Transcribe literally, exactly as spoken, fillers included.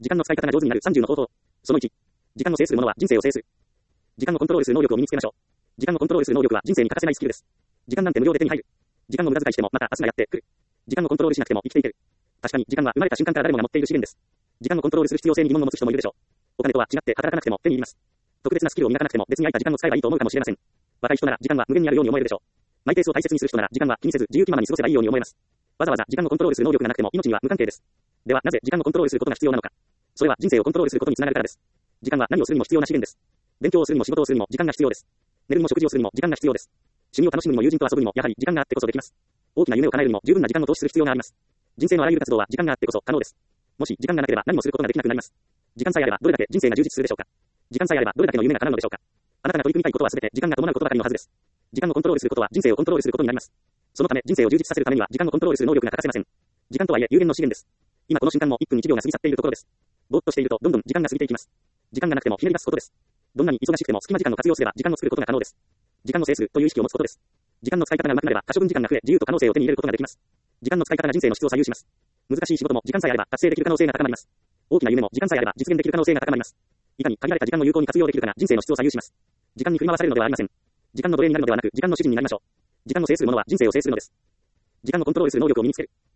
時間の使い方が上手になるさんじゅうの方法。そのいち。時間を制する者は人生を制す。時間をコントロールする能力を身につけましょう。時間をコントロールする能力は人生に欠かせないスキルです。時間なんて無料で手に入る。時間を無駄遣いしてもまた明日がやってくる。時間をコントロールしなくても生きていける。確かに時間は生まれた瞬間から誰もが持っている資源です。時間をコントロールする必要性に疑問を持つ人もいるでしょう。お金とは違って働かなくても手に入ります。特別なスキルを磨かなくても別に空いた時間を使えばいいと思うかもしれません。若い人なら時間は無限にあるように思えるでしょう。マイペースを大切にする人なら時間は気にせず自由気ままに過ごせばいいように思えます。わざわざ時間をコントロールする能力がなくても命には無関係です。ではなぜ時間をコントロールすることが必要なのか。それは人生をコントロールすることにつながるからです。時間は何をするにも必要な資源です。勉強をするにも仕事をするにも時間が必要です。寝るにも食事をするにも時間が必要です。趣味を楽しむにも友人と遊ぶにもやはり時間があってこそできます。大きな夢を叶えるにも十分な時間を投資する必要があります。人生のあらゆる活動は時間があってこそ可能です。もし時間がなければ何もすることができなくなります。時間さえあればどれだけ人生が充実するでしょうか。時間さえあればどれだけの夢が叶うのでしょうか。あなたが取り組みたいことはすべて時間が伴うことばかりのはずです。時間をコントロールすることは人生をコントロールすることになります。そのため人生を充実させるためには時間をコントロールする能力が欠かせません。時間とはいえ有限の資源です。今この瞬間もいっぷんいちびょうが過ぎ去っているところです。ぼーっとしているとどんどん時間が過ぎていきます。時間がなくてもひねり出すことです。どんなに忙しくても隙間時間を活用すれば時間を作ることが可能です。時間を制するという意識を持つことです。時間の使い方が上手くなれば可処分時間が増え自由と可能性を手に入れることができます。時間の使い方が人生の質を左右します。難しい仕事も時間さえあれば達成できる可能性が高まります。大きな夢も時間さえあれば実現できる可能性が高まります。いかに限られた時間を有効に活用できるかが人生の質を左右します。時間に振り回されるのではありません。時間の奴隷になるのではなく時間の主人になりましょう。時間を制する者は人生を制するのです。時間をコントロールする能力を身につける。